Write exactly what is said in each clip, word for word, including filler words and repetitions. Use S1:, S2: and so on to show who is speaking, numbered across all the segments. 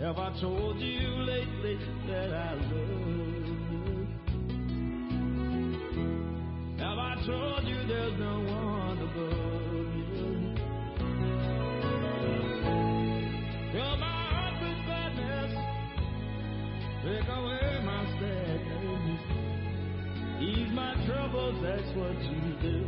S1: Have I told you lately that I love you? Have I told you there's no one above you? Fill my heart with gladness, take away my sadness, ease my troubles, that's what you do.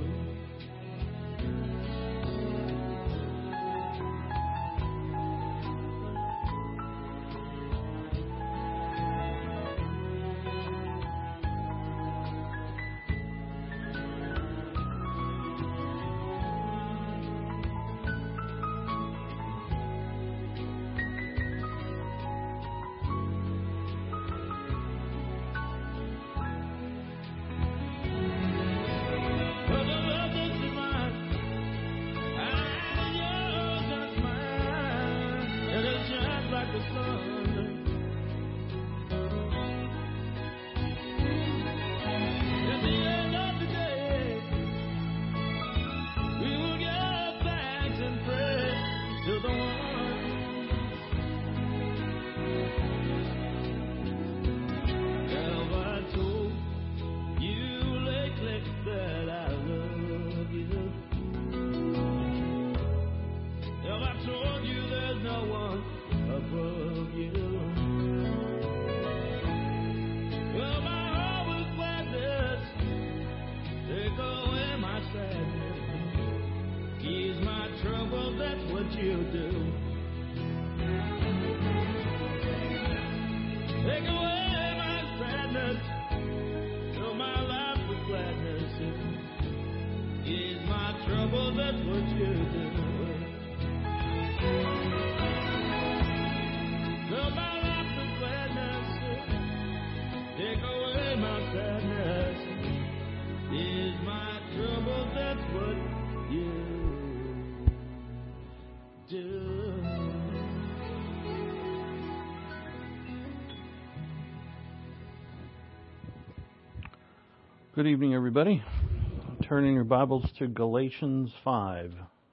S2: Good evening, everybody. Turn in your Bibles to Galatians five.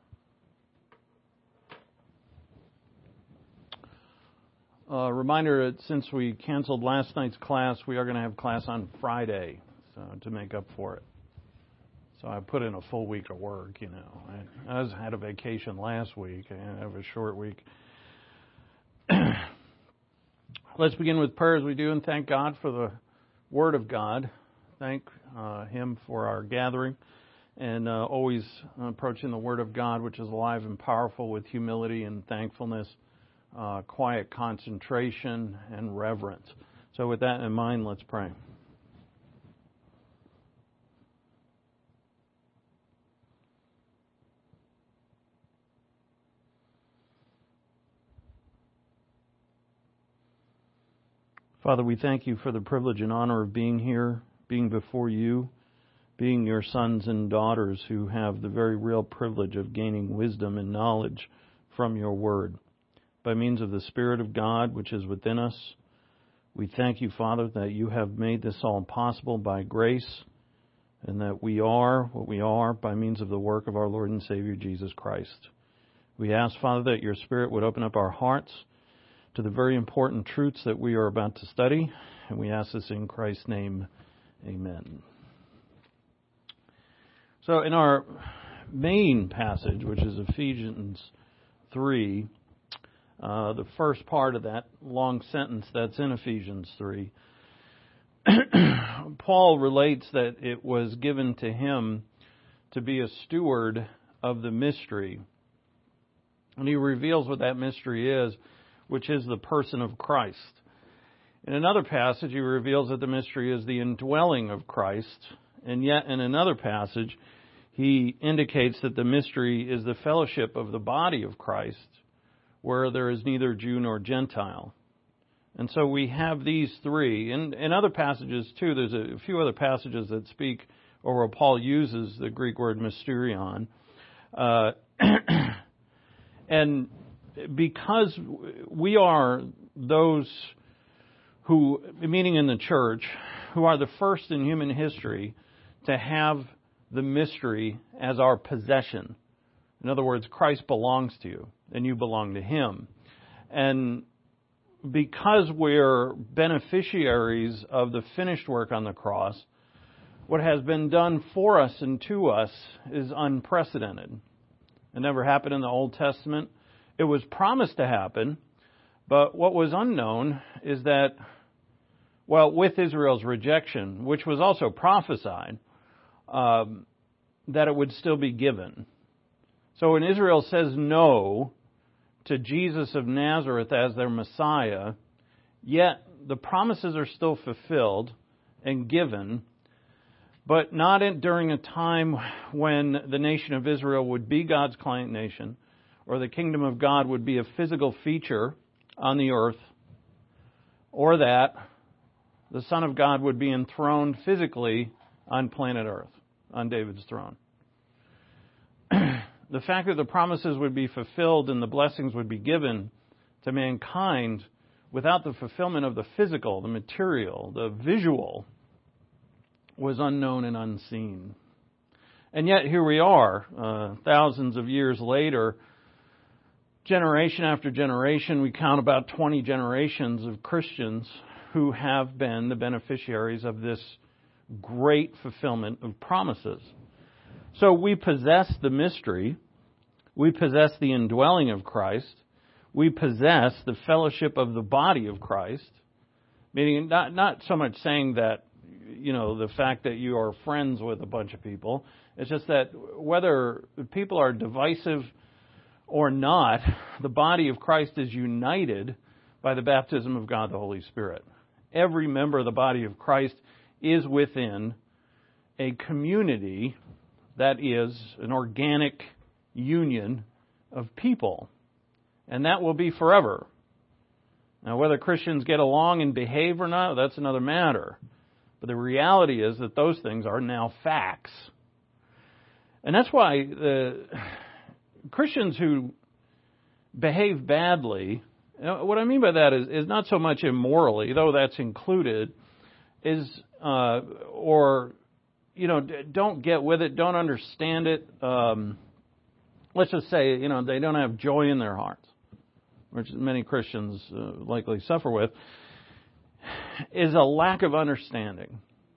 S2: A reminder that since we canceled last night's class, we are going to have class on Friday, so to make up for it. So I put in a full week of work, you know. I, I was, had a vacation last week. I have a short week. Let's begin with prayer as we do and thank God for the Word of God. Thank uh, Him for our gathering and uh, always approaching the Word of God, which is alive and powerful, with humility and thankfulness, uh, quiet concentration, and reverence. So with that in mind, let's pray. Father, we thank you for the privilege and honor of being here, being before you, being your sons and daughters who have the very real privilege of gaining wisdom and knowledge from your word. By means of the Spirit of God, which is within us, we thank you, Father, that you have made this all possible by grace, and that we are what we are by means of the work of our Lord and Savior, Jesus Christ. We ask, Father, that your Spirit would open up our hearts to the very important truths that we are about to study, and we ask this in Christ's name. Amen. So in our main passage, which is Ephesians three, uh, the first part of that long sentence that's in Ephesians three, Paul relates that it was given to him to be a steward of the mystery. And he reveals what that mystery is, which is the person of Christ. In another passage, he reveals that the mystery is the indwelling of Christ. And yet, in another passage, he indicates that the mystery is the fellowship of the body of Christ, where there is neither Jew nor Gentile. And so we have these three. In, in other passages, too, there's a few other passages that speak, or where Paul uses the Greek word mysterion. Uh, and because we are those who, meaning in the church, who are the first in human history to have the mystery as our possession. In other words, Christ belongs to you, and you belong to Him. And because we're beneficiaries of the finished work on the cross, what has been done for us and to us is unprecedented. It never happened in the Old Testament. It was promised to happen, but what was unknown is that, well, with Israel's rejection, which was also prophesied, um, that it would still be given. So when Israel says no to Jesus of Nazareth as their Messiah, yet the promises are still fulfilled and given, but not in, during a time when the nation of Israel would be God's client nation, or the kingdom of God would be a physical feature on the earth, or that the Son of God would be enthroned physically on planet Earth, on David's throne. The fact that the promises would be fulfilled and the blessings would be given to mankind without the fulfillment of the physical, the material, the visual, was unknown and unseen. And yet here we are, uh, thousands of years later, generation after generation, we count about twenty generations of Christians who have been the beneficiaries of this great fulfillment of promises. So we possess the mystery, we possess the indwelling of Christ, we possess the fellowship of the body of Christ, meaning not, not so much saying that, you know, the fact that you are friends with a bunch of people. It's just that whether people are divisive or not, the body of Christ is united by the baptism of God the Holy Spirit. Every member of the body of Christ is within a community that is an organic union of people. And that will be forever. Now, whether Christians get along and behave or not, that's another matter. But the reality is that those things are now facts. And that's why the Christians who behave badly, you know, what I mean by that is, is not so much immorally, though that's included, is, uh, or, you know, don't get with it, don't understand it. Um, let's just say, you know, they don't have joy in their hearts, which many Christians uh, likely suffer with, is a lack of understanding.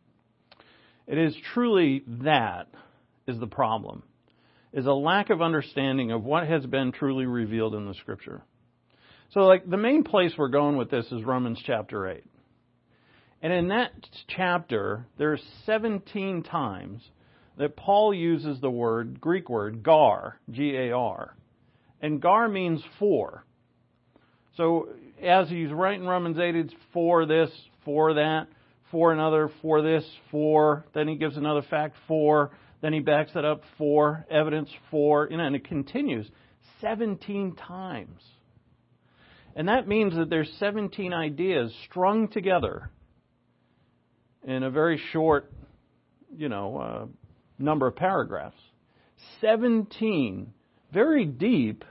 S2: It is truly that is the problem, is a lack of understanding of what has been truly revealed in the Scripture. So, like, the main place we're going with this is Romans chapter eight. And in that chapter, there are seventeen times that Paul uses the word, Greek word, gar, G A R. And gar means for. So, as he's writing Romans eight, it's for this, for that, for another, for this, for. Then he gives another fact, for. Then he backs it up, for. Evidence, for. You know, and it continues seventeen times. And that means that there's seventeen ideas strung together in a very short, you know, uh, number of paragraphs. seventeen very deep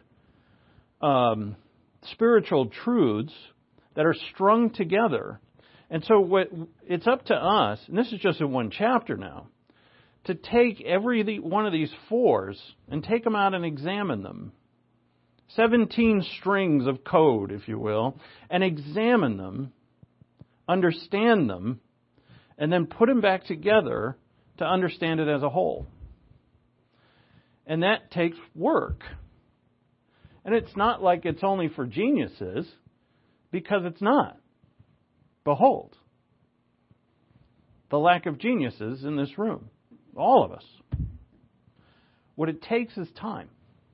S2: um, spiritual truths that are strung together. And so what it's up to us, and this is just in one chapter now, to take every one of these fours and take them out and examine them. seventeen strings of code, if you will, and examine them, understand them, and then put them back together to understand it as a whole. And that takes work. And it's not like it's only for geniuses, because it's not. Behold, the lack of geniuses in this room. All of us. What it takes is time.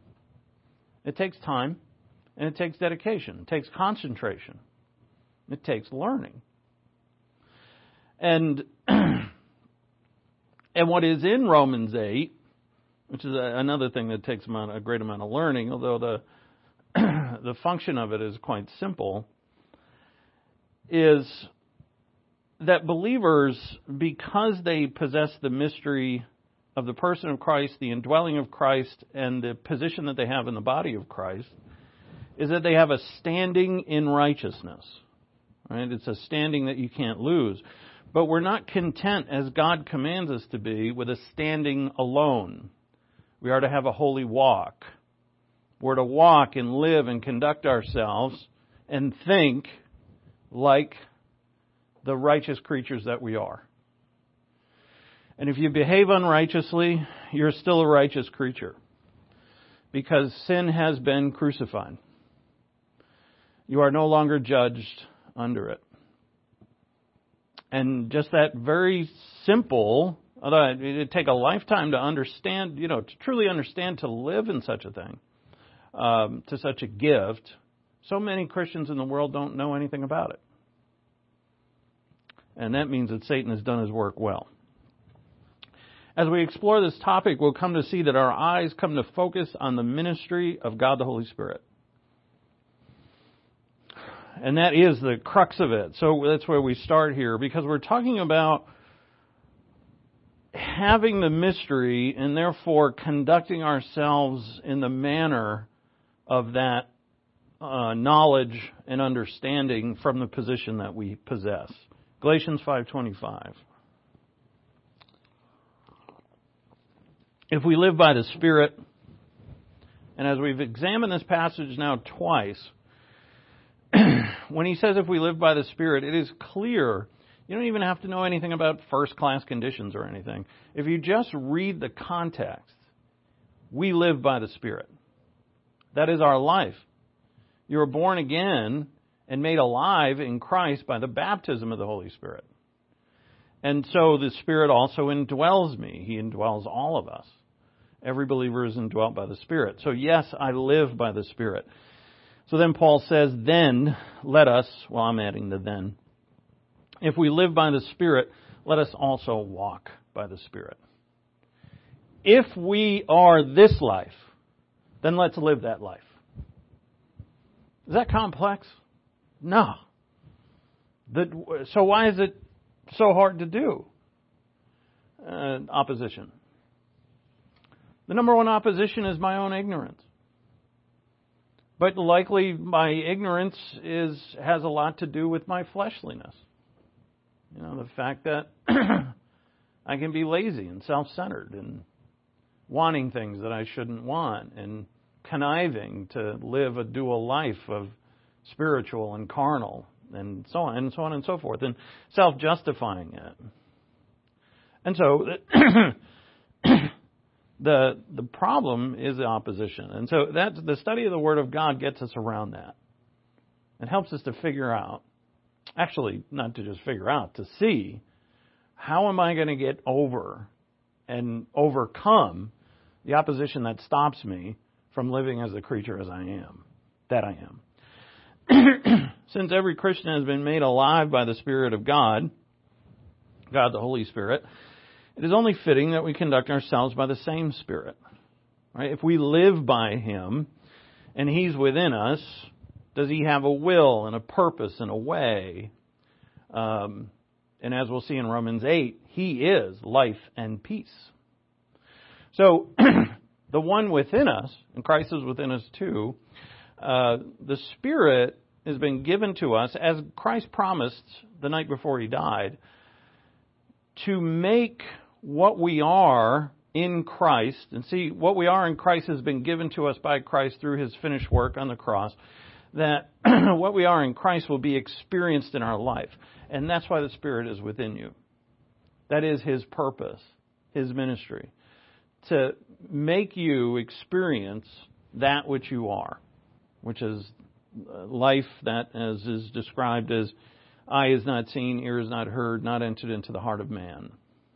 S2: It takes time, and it takes dedication. It takes concentration. It takes learning. And and what is in Romans eight, which is a, another thing that takes amount, a great amount of learning, although the the function of it is quite simple, is that believers, because they possess the mystery of the person of Christ, the indwelling of Christ, and the position that they have in the body of Christ, is that they have a standing in righteousness. Right? It's a standing that you can't lose. But we're not content, as God commands us to be, with a standing alone. We are to have a holy walk. We're to walk and live and conduct ourselves and think like the righteous creatures that we are. And if you behave unrighteously, you're still a righteous creature, because sin has been crucified. You are no longer judged under it. And just that very simple, although it'd take a lifetime to understand, you know, to truly understand, to live in such a thing, um, to such a gift, so many Christians in the world don't know anything about it. And that means that Satan has done his work well. As we explore this topic, we'll come to see that our eyes come to focus on the ministry of God the Holy Spirit. And that is the crux of it. So that's where we start here, because we're talking about having the mystery and therefore conducting ourselves in the manner of that uh, knowledge and understanding from the position that we possess. Galatians five twenty-five. If we live by the Spirit, and as we've examined this passage now twice, when he says if we live by the Spirit, it is clear. You don't even have to know anything about first-class conditions or anything. If you just read the context, we live by the Spirit. That is our life. You are born again and made alive in Christ by the baptism of the Holy Spirit. And so the Spirit also indwells me. He indwells all of us. Every believer is indwelt by the Spirit. So yes, I live by the Spirit. So then Paul says, then let us, well, I'm adding the then. If we live by the Spirit, let us also walk by the Spirit. If we are this life, then let's live that life. Is that complex? No. The, so why is it so hard to do? Uh, opposition. The number one opposition is my own ignorance. But likely my ignorance is has a lot to do with my fleshliness. You know, the fact that I can be lazy and self-centered and wanting things that I shouldn't want and conniving to live a dual life of spiritual and carnal and so on and so on and so forth, and self-justifying it. And so the the problem is the opposition. And so that the study of the Word of God gets us around that. It helps us to figure out, actually not to just figure out, to see how am I going to get over and overcome the opposition that stops me from living as the creature as I am, that I am. Since every Christian has been made alive by the Spirit of God, God the Holy Spirit, it is only fitting that we conduct ourselves by the same Spirit. Right? If we live by Him and He's within us, does He have a will and a purpose and a way? Um, and as we'll see in Romans eight, He is life and peace. So the one within us, and Christ is within us too, uh, the Spirit has been given to us, as Christ promised the night before He died, to make what we are in Christ, and see, what we are in Christ has been given to us by Christ through His finished work on the cross, that what we are in Christ will be experienced in our life. And that's why the Spirit is within you. That is His purpose, His ministry, to make you experience that which you are, which is life that, as is described as, eye is not seen, ear is not heard, not entered into the heart of man.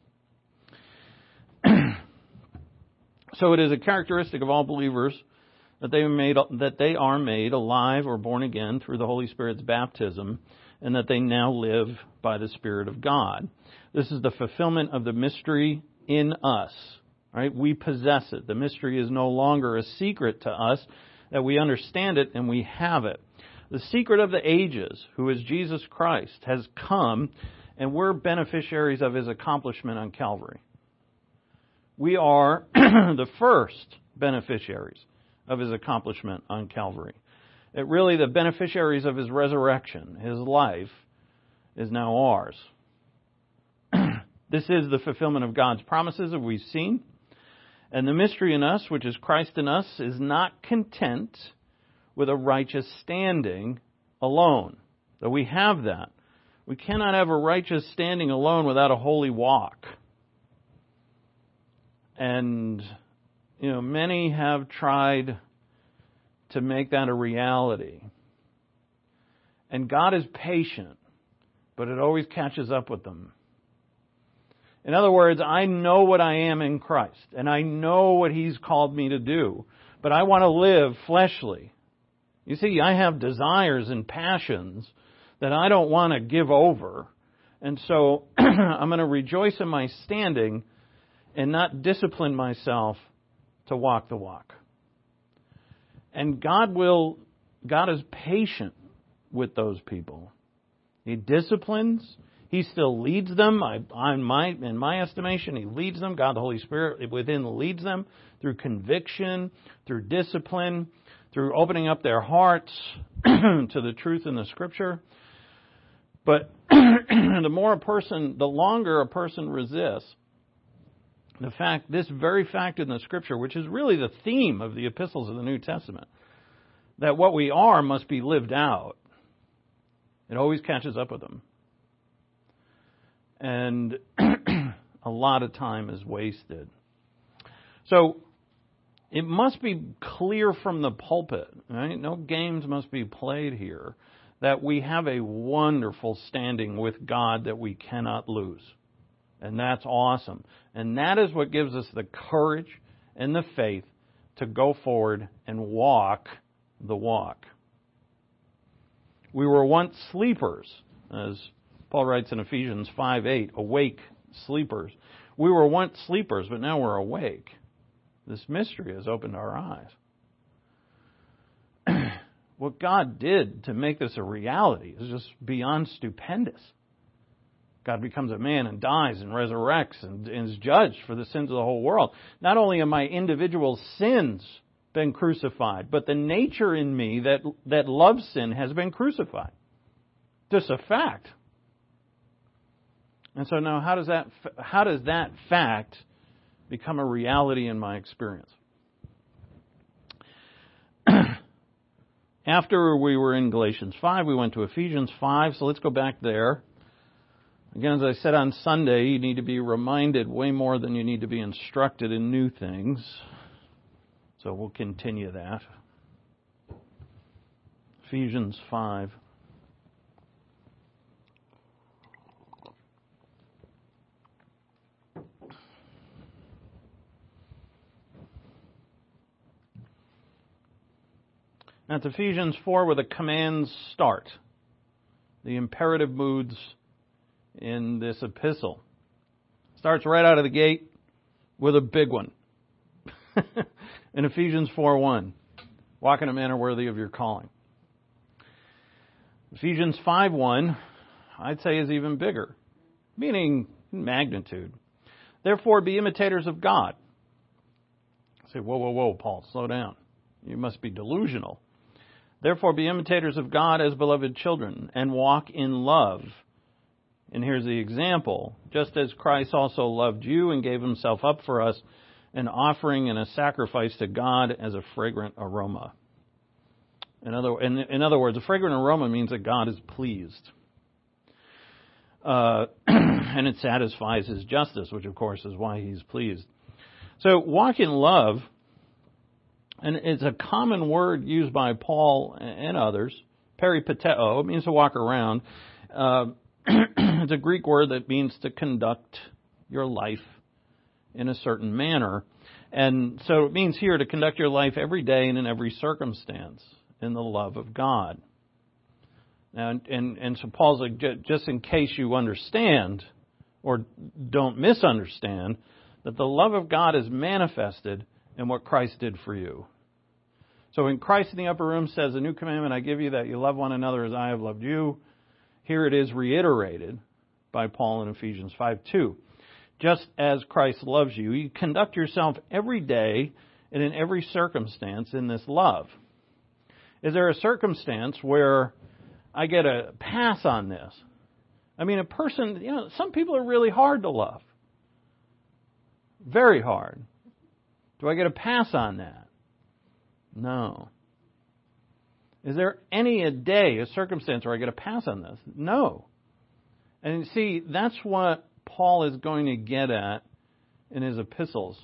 S2: So it is a characteristic of all believers that they are made that they are made alive or born again through the Holy Spirit's baptism, and that they now live by the Spirit of God. This is the fulfillment of the mystery in us. Right? We possess it. The mystery is no longer a secret to us, that we understand it and we have it. The secret of the ages, who is Jesus Christ, has come, and we're beneficiaries of His accomplishment on Calvary. We are the first beneficiaries of His accomplishment on Calvary. It really, the beneficiaries of His resurrection, His life, is now ours. This is the fulfillment of God's promises that we've seen. And the mystery in us, which is Christ in us, is not content with a righteous standing alone. So we have that. We cannot have a righteous standing alone without a holy walk. And, you know, many have tried to make that a reality. And God is patient, but it always catches up with them. In other words, I know what I am in Christ, and I know what He's called me to do, but I want to live fleshly. You see, I have desires and passions that I don't want to give over, and so I'm going to rejoice in my standing and not discipline myself to walk the walk. And God will, God is patient with those people. He disciplines. He still leads them. I, I, my, in my estimation, He leads them. God, the Holy Spirit within leads them through conviction, through discipline, through opening up their hearts to the truth in the Scripture. But the more a person, the longer a person resists, the fact, this very fact in the Scripture, which is really the theme of the epistles of the New Testament, that what we are must be lived out, it always catches up with them. And a lot of time is wasted. So it must be clear from the pulpit, right? No games must be played here, that we have a wonderful standing with God that we cannot lose. And that's awesome. And that is what gives us the courage and the faith to go forward and walk the walk. We were once sleepers, as Paul writes in Ephesians five eight, awake sleepers. We were once sleepers, but now we're awake. This mystery has opened our eyes. What God did to make this a reality is just beyond stupendous. God becomes a man and dies and resurrects and, and is judged for the sins of the whole world. Not only are my individual sins been crucified, but the nature in me that, that loves sin has been crucified. Just a fact. And so now how does that, how does that fact become a reality in my experience? After we were in Galatians five, we went to Ephesians five, so let's go back there. Again, as I said on Sunday, you need to be reminded way more than you need to be instructed in new things. So we'll continue that. Ephesians five. That's Ephesians four where the commands start. The imperative moods in this epistle. Starts right out of the gate with a big one. In Ephesians four one, walk in a manner worthy of your calling. Ephesians five one, I'd say is even bigger, meaning magnitude. Therefore, be imitators of God. I say, whoa, whoa, whoa, Paul, slow down. You must be delusional. Therefore, be imitators of God as beloved children, and walk in love. And here's the example. Just as Christ also loved you and gave Himself up for us, an offering and a sacrifice to God as a fragrant aroma. In other, in, in other words, a fragrant aroma means that God is pleased. Uh, and it satisfies His justice, which of course is why He's pleased. So walk in love, and it's a common word used by Paul and others. Peripateo, it means to walk around. Uh, it's a Greek word that means to conduct your life in a certain manner. And so it means here to conduct your life every day and in every circumstance in the love of God. And, and, and so Paul's like, just in case you understand or don't misunderstand, that the love of God is manifested in what Christ did for you. So when Christ in the upper room says, a new commandment I give you, that you love one another as I have loved you, here it is reiterated by Paul in Ephesians five two. Just as Christ loves you, you conduct yourself every day and in every circumstance in this love. Is there a circumstance where I get a pass on this? I mean, a person, you know, some people are really hard to love. Very hard. Do I get a pass on that? No. Is there any a day, a circumstance where I get a pass on this? No. And see, that's what Paul is going to get at in his epistles.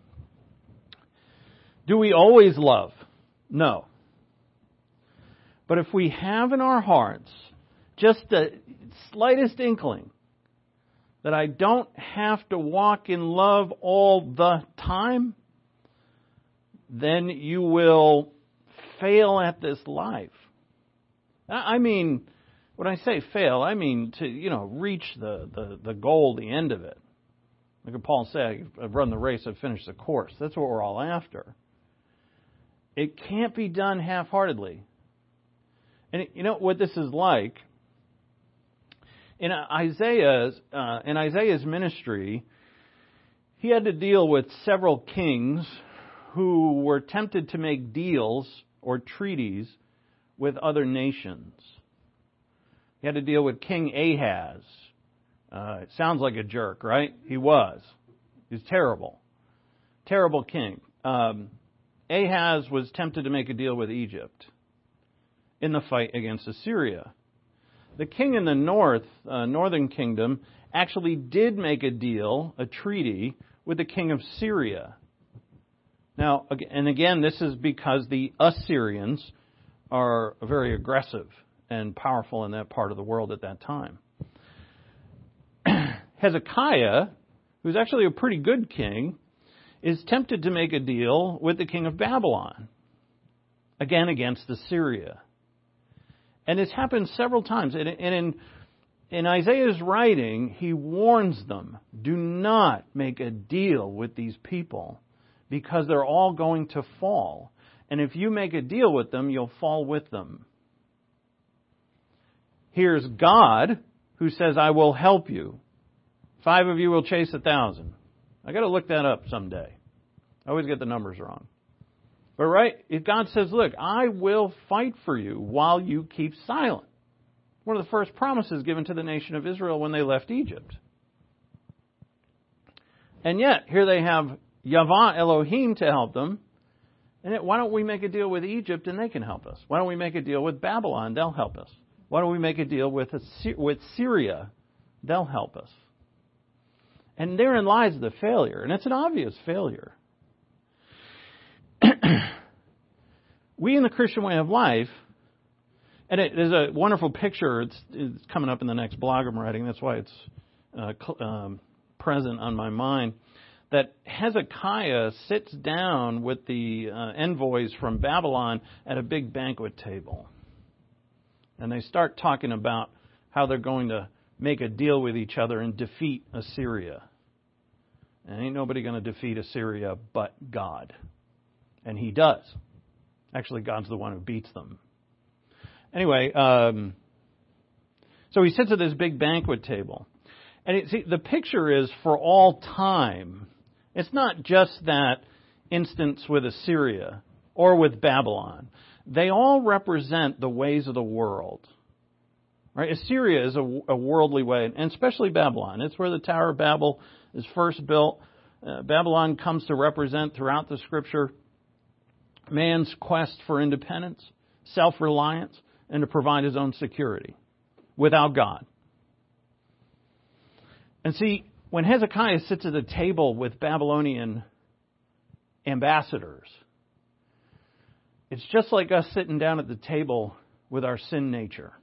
S2: Do we always love? No. But if we have in our hearts just the slightest inkling that I don't have to walk in love all the time, then you will fail at this life. I mean, when I say fail, I mean to, you know, reach the, the, the goal, the end of it. Like Paul said, I've run the race, I've finished the course. That's what we're all after. It can't be done half-heartedly. And you know what this is like? In Isaiah's, uh, in Isaiah's ministry, he had to deal with several kings who were tempted to make deals or treaties with other nations. He had to deal with King Ahaz. Uh, it sounds like a jerk, right? He was. He was terrible. Terrible king. Um, Ahaz was tempted to make a deal with Egypt in the fight against Assyria. The king in the north, uh, northern kingdom, actually did make a deal, a treaty, with the king of Syria. Now, and again, this is because the Assyrians are very aggressive and powerful in that part of the world at that time. Hezekiah, who's actually a pretty good king, is tempted to make a deal with the king of Babylon, again against Assyria. And it's happened several times. And in, in Isaiah's writing, he warns them, do not make a deal with these people because they're all going to fall. And if you make a deal with them, you'll fall with them. Here's God who says, I will help you. Five of you will chase a thousand. I got to look that up someday. I always get the numbers wrong. But right, if God says, look, I will fight for you while you keep silent. One of the first promises given to the nation of Israel when they left Egypt. And yet, here they have Yahweh Elohim to help them. And yet, why don't we make a deal with Egypt and they can help us? Why don't we make a deal with Babylon? They'll help us. Why don't we make a deal with, with Syria? They'll help us. And therein lies the failure. And it's an obvious failure. We in the Christian way of life, and it is a wonderful picture. It's, it's coming up in the next blog I'm writing. That's why it's uh, cl- um, present on my mind. That Hezekiah sits down with the uh, envoys from Babylon at a big banquet table. And they start talking about how they're going to make a deal with each other and defeat Assyria. And ain't nobody going to defeat Assyria but God. And he does. Actually, God's the one who beats them. Anyway, um, so he sits at this big banquet table. And it, see, the picture is for all time. It's not just that instance with Assyria or with Babylon. They all represent the ways of the world. Right? Assyria is a, a worldly way, and especially Babylon. It's where the Tower of Babel is first built. Uh, Babylon comes to represent throughout the Scripture man's quest for independence, self-reliance, and to provide his own security without God. And see, when Hezekiah sits at a table with Babylonian ambassadors, it's just like us sitting down at the table with our sin nature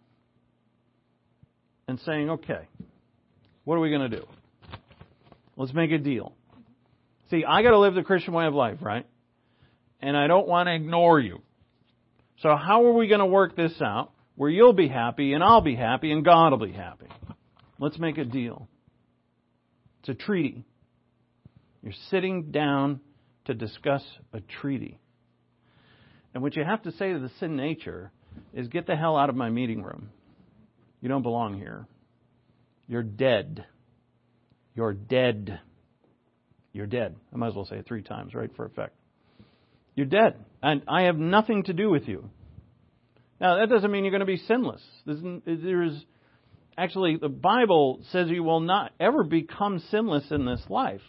S2: and saying, okay, what are we going to do? Let's make a deal. See, I got to live the Christian way of life, right? And I don't want to ignore you. So how are we going to work this out where you'll be happy and I'll be happy and God will be happy? Let's make a deal. It's a treaty. You're sitting down to discuss a treaty. And what you have to say to the sin nature is, get the hell out of my meeting room. You don't belong here. You're dead. You're dead. You're dead. I might as well say it three times, right, for effect. You're dead. And I have nothing to do with you. Now, that doesn't mean you're going to be sinless. There's actually, the Bible says you will not ever become sinless in this life.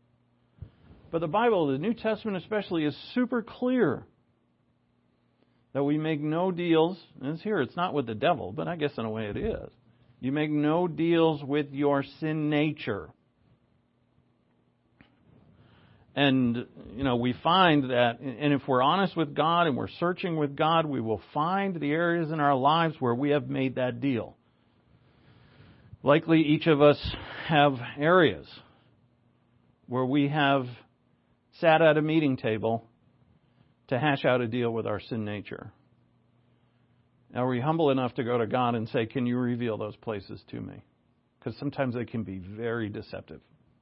S2: But the Bible, the New Testament especially, is super clear that we make no deals, and it's here, it's not with the devil, but I guess in a way it is. You make no deals with your sin nature. And, you know, we find that, and if we're honest with God and we're searching with God, we will find the areas in our lives where we have made that deal. Likely each of us have areas where we have sat at a meeting table to hash out a deal with our sin nature. Are we humble enough to go to God and say, can you reveal those places to me? Because sometimes they can be very deceptive.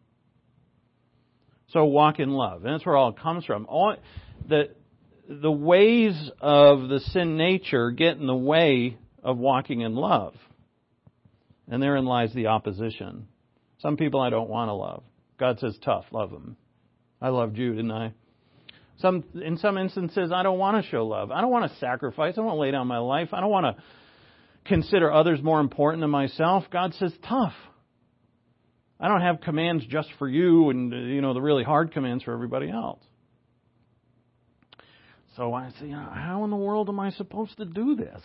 S2: So walk in love. And that's where all it comes from. All, the, the ways of the sin nature get in the way of walking in love. And therein lies the opposition. Some people I don't want to love. God says, tough, love them. I loved you, didn't I? Some, in some instances, I don't want to show love. I don't want to sacrifice. I don't want to lay down my life. I don't want to consider others more important than myself. God says, tough. I don't have commands just for you and, you know, the really hard commands for everybody else. So I say, how in the world am I supposed to do this?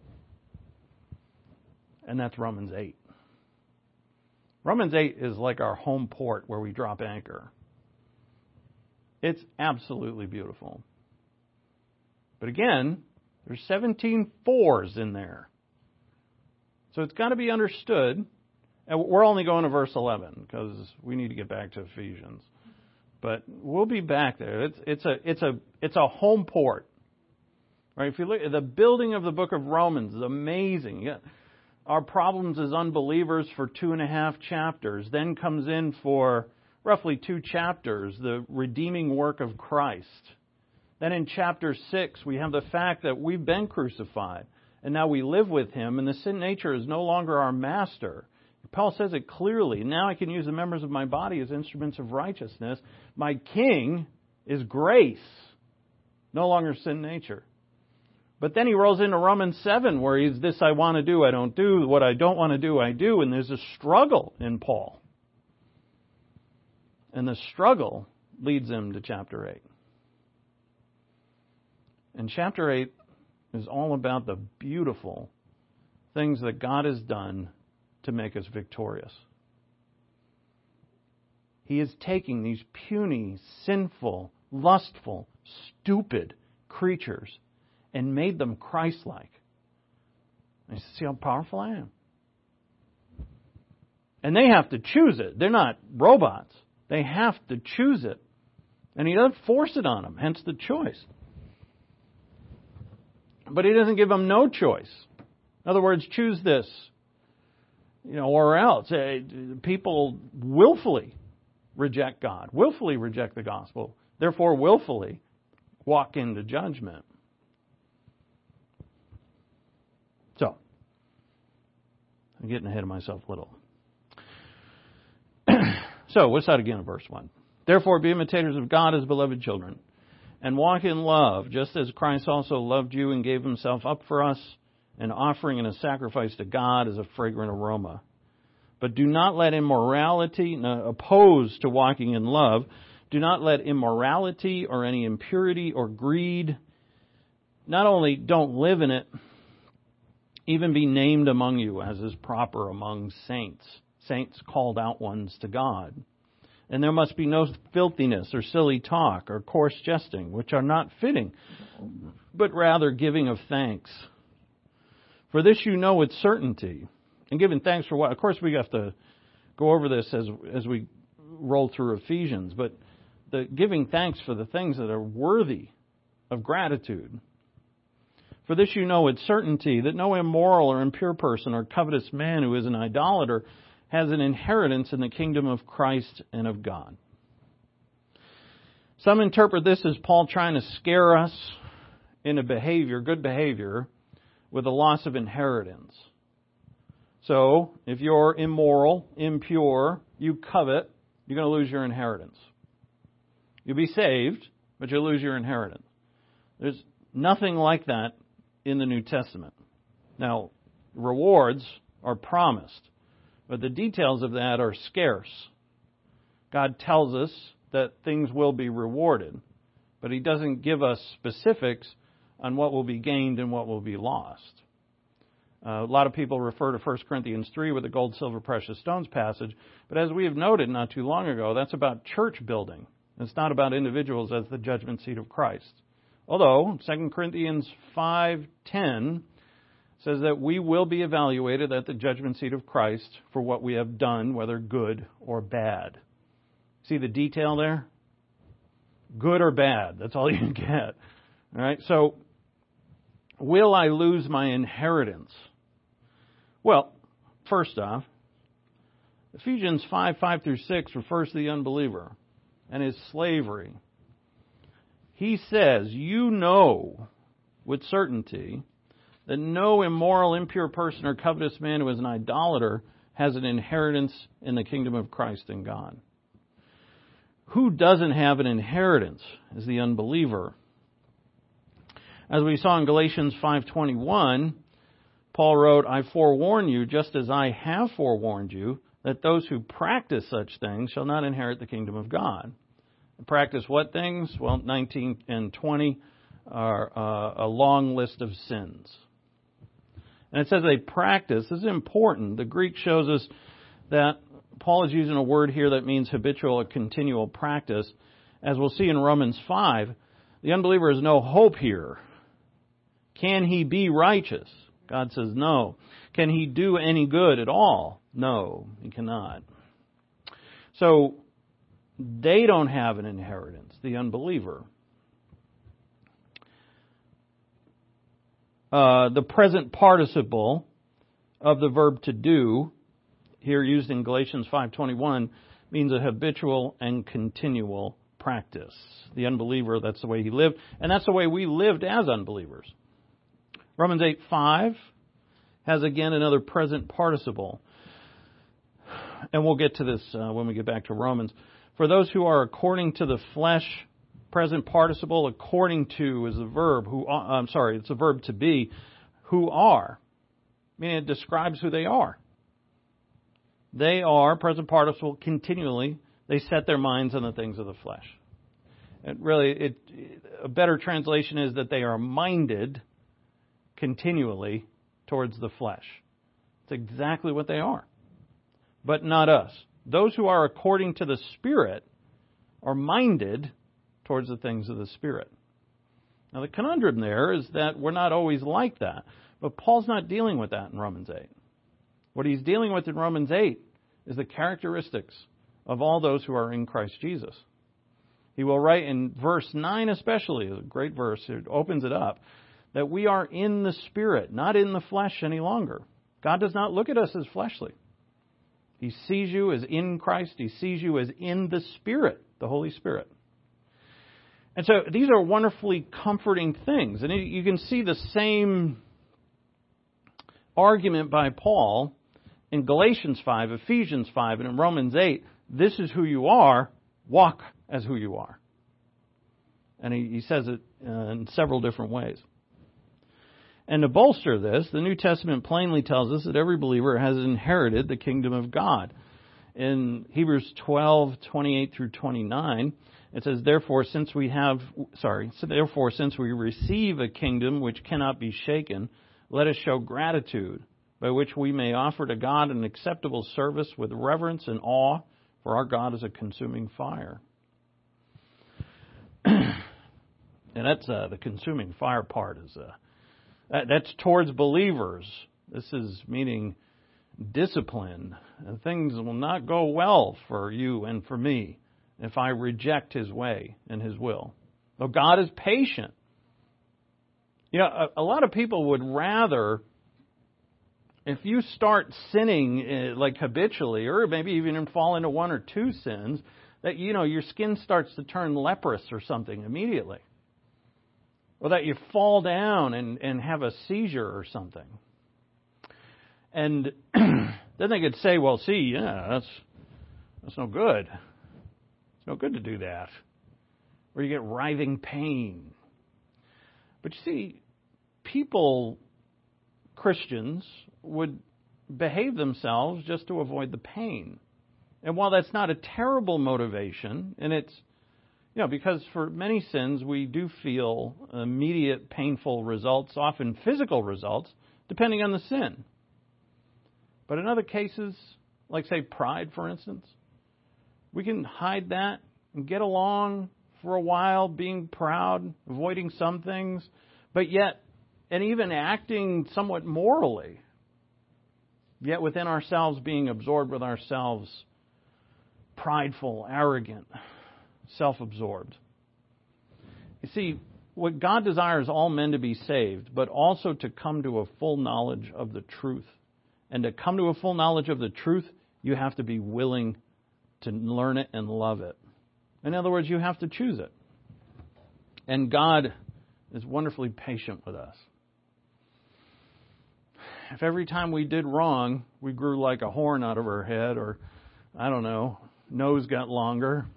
S2: And that's Romans eight. Romans eight is like our home port where we drop anchor. It's absolutely beautiful. But again, there's seventeen fours in there. So it's got to be understood. And we're only going to verse eleven because we need to get back to Ephesians. But we'll be back there. It's, it's a it's a it's a home port, right? If you look at the building of the book of Romans, is amazing. Yeah. Our problems as unbelievers for two and a half chapters. Then comes in for roughly two chapters the redeeming work of Christ. Then in chapter six we have the fact that we've been crucified and now we live with Him, and the sin nature is no longer our master. Paul says it clearly. Now I can use the members of my body as instruments of righteousness. My king is grace, no longer sin nature. But then he rolls into Romans seven where he's this I want to do, I don't do. What I don't want to do, I do. And there's a struggle in Paul. And the struggle leads him to chapter eight. And chapter eight is all about the beautiful things that God has done to make us victorious. He is taking these puny, sinful, lustful, stupid creatures and made them Christ-like. And he says, see how powerful I am? And they have to choose it. They're not robots. They have to choose it. And he doesn't force it on them, hence the choice. But he doesn't give them no choice. In other words, choose this. You know, or else. Uh, people willfully reject God, willfully reject the gospel, therefore willfully walk into judgment. So, I'm getting ahead of myself a little. So, what's that again in verse one? Therefore, be imitators of God as beloved children, and walk in love, just as Christ also loved you and gave Himself up for us, an offering and a sacrifice to God as a fragrant aroma. But do not let immorality, no, opposed to walking in love, do not let immorality or any impurity or greed, not only don't live in it, even be named among you as is proper among saints, saints called out ones to God. And there must be no filthiness or silly talk or coarse jesting, which are not fitting, but rather giving of thanks. For this you know with certainty. And giving thanks for what? Of course, we have to go over this as as we roll through Ephesians. But the giving thanks for the things that are worthy of gratitude. For this you know with certainty that no immoral or impure person or covetous man who is an idolater has an inheritance in the kingdom of Christ and of God. Some interpret this as Paul trying to scare us into behavior, good behavior, with a loss of inheritance. So, if you're immoral, impure, you covet, you're going to lose your inheritance. You'll be saved, but you'll lose your inheritance. There's nothing like that in the New Testament. Now, rewards are promised, but the details of that are scarce. God tells us that things will be rewarded, but He doesn't give us specifics on what will be gained and what will be lost. Uh, a lot of people refer to First Corinthians three with the gold, silver, precious stones passage, but as we have noted not too long ago, that's about church building. It's not about individuals as the judgment seat of Christ. Although Second Corinthians five ten says that we will be evaluated at the judgment seat of Christ for what we have done, whether good or bad. See the detail there? Good or bad, that's all you can get. All right, so will I lose my inheritance? Well, first off, Ephesians five, five through six refers to the unbeliever and his slavery. He says, you know with certainty that no immoral, impure person or covetous man who is an idolater has an inheritance in the kingdom of Christ and God. Who doesn't have an inheritance is the unbeliever. As we saw in Galatians five twenty-one, Paul wrote, I forewarn you, just as I have forewarned you, that those who practice such things shall not inherit the kingdom of God. Practice what things? Well, nineteen and twenty are uh, a long list of sins. And it says they practice. This is important. The Greek shows us that Paul is using a word here that means habitual or continual practice. As we'll see in Romans five, the unbeliever has no hope here. Can he be righteous? God says no. Can he do any good at all? No, he cannot. So, they don't have an inheritance, the unbeliever. Uh, the present participle of the verb to do, here used in Galatians five twenty-one, means a habitual and continual practice. The unbeliever, that's the way he lived, and that's the way we lived as unbelievers. Romans eight five has again another present participle. And we'll get to this uh, when we get back to Romans. For those who are according to the flesh, present participle, according to is the verb, who, uh, I'm sorry, it's a verb to be, who are. Meaning it describes who they are. They are, present participle, continually, they set their minds on the things of the flesh. And really, it, a better translation is that they are minded continually towards the flesh. It's exactly what they are. But not us. Those who are according to the Spirit are minded towards the things of the Spirit. Now the conundrum there is that we're not always like that. But Paul's not dealing with that in Romans eight. What he's dealing with in Romans eight is the characteristics of all those who are in Christ Jesus. He will write in verse nine especially, a great verse, it opens it up, that we are in the Spirit, not in the flesh any longer. God does not look at us as fleshly. He sees you as in Christ. He sees you as in the Spirit, the Holy Spirit. And so these are wonderfully comforting things. And you can see the same argument by Paul in Galatians five, Ephesians five, and in Romans eight. This is who you are. Walk as who you are. And he, he says it uh, in several different ways. And to bolster this, the New Testament plainly tells us that every believer has inherited the kingdom of God. In Hebrews twelve, twenty-eight through twenty-nine, it says, Therefore, since we have, sorry, so therefore, since we receive a kingdom which cannot be shaken, let us show gratitude, by which we may offer to God an acceptable service with reverence and awe, for our God is a consuming fire. And that's uh, the consuming fire part is uh, that, that's towards believers. This is meaning discipline. And things will not go well for you and for me if I reject His way and His will. Though God is patient. You know, a, a lot of people would rather, if you start sinning uh, like habitually, or maybe even fall into one or two sins, that, you know, your skin starts to turn leprous or something immediately. Or that you fall down and, and have a seizure or something. And then they could say, well, see, yeah, that's that's no good. It's no good to do that. Or you get writhing pain. But you see, people, Christians, would behave themselves just to avoid the pain. And while that's not a terrible motivation, and it's You know, because for many sins we do feel immediate painful results, often physical results, depending on the sin. But in other cases, like say pride, for instance, we can hide that and get along for a while, being proud, avoiding some things, but yet, and even acting somewhat morally, yet within ourselves being absorbed with ourselves, prideful, arrogant, self-absorbed. You see, what God desires all men to be saved, but also to come to a full knowledge of the truth. And to come to a full knowledge of the truth, you have to be willing to learn it and love it. In other words, you have to choose it. And God is wonderfully patient with us. If every time we did wrong, we grew like a horn out of our head, or, I don't know, nose got longer,